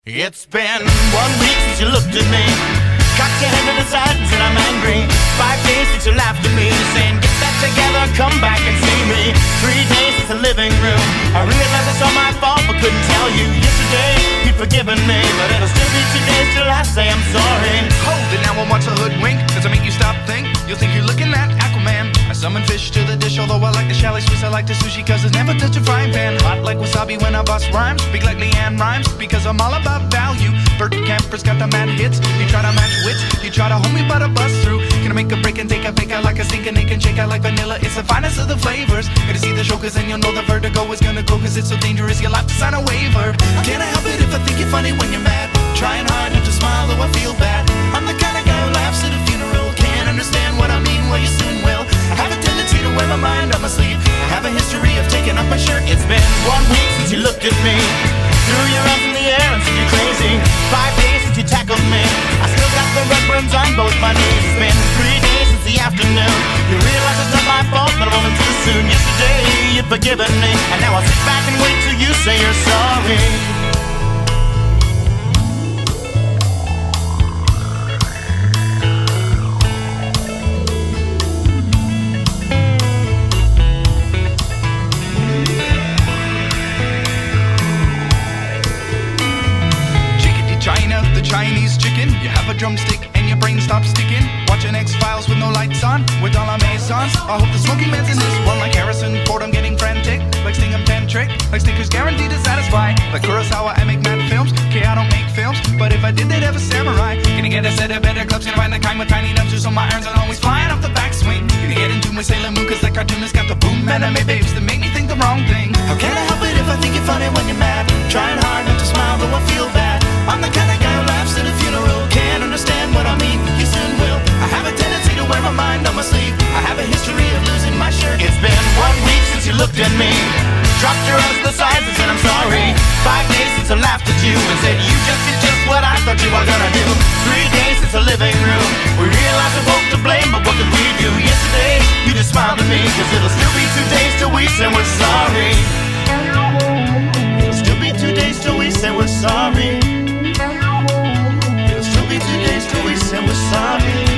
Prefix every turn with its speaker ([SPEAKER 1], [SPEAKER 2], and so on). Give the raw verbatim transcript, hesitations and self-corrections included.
[SPEAKER 1] It's been one week since you looked at me, cocked your head to the side and said I'm angry. Five days since you laughed at me, saying get that together, come back and see me. Three days since the living room, I realized it's all my fault but couldn't tell you. Yesterday you'd forgiven me, but it'll still be two days till I say I'm sorry.
[SPEAKER 2] Hold it now and watch the hoodwink. Does it make you stop think? You'll think you're looking at Aquaman. I summon fish to the dish, although I like the chalet Swiss, I like the sushi cause it's never touch a frying pan. Hot like wasabi when I bust rhymes, speak like Leanne Rhymes because I'm all about value. Bert Camper's got the mad hits. You try to match wits, you try to hold me but I bust through. Gonna make a break and take a fake out like a sink and they can shake out like vanilla. It's the finest of the flavors. Gonna see the show cause then you'll know the vertigo is gonna go cause it's so dangerous you'll have to sign a waiver. Can't I help it if I think you're funny when you're mad? Trying hard not to smile though I feel bad. I'm the kind of guy who laughs at a funeral. Can't understand what I mean, well you soon will. I have a tendency to wear my mind on my sleeve. I have a history of taking off my shirt.
[SPEAKER 1] It's been one week since you looked at me, threw your arms in the air and said you're crazy. Five days since you tackled me, I still got the red burns on both my knees. It's been three days since the afternoon, you realize it's not my fault that I'm only too soon. Yesterday you'd forgiven me, and now I'll sit back and wait till you say you're sorry.
[SPEAKER 2] China, the Chinese chicken. You have a drumstick and your brain stops sticking. Watching X-Files with no lights on, with all our masons. I hope the smoking man's in this one like Harrison Ford. I'm getting frantic, like Stingham tantric, like Snickers guaranteed to satisfy. Like Kurosawa, I make mad films. Okay, I don't make films, but if I did, they'd have a samurai. Gonna get a set of better clubs, gonna find the kind with tiny nubs, so my irons are always flying off the backswing. Gonna get into my Sailor Moon, cause that cartoonist got the boom anime babes that make me think the wrong thing.
[SPEAKER 1] How can I help it if I think you're funny when you're mad? Trying hard not to smile, though I feel bad. I'm the kind of guy who laughs at a funeral. Can't understand what I mean, you soon will. I have a tendency to wear my mind on my sleeve. I have a history of losing my shirt. It's been one week since you looked at me, dropped your arms to the sides and said I'm sorry. Five days since I laughed at you and said you just did just what I thought you were gonna do. Three days since the living room, we realized we're both to blame, but what could we do? Yesterday you just smiled at me, cause it'll still be two days till we say we're sorry. It'll still be two days till we say we're sorry. Two days till we say we're sorry.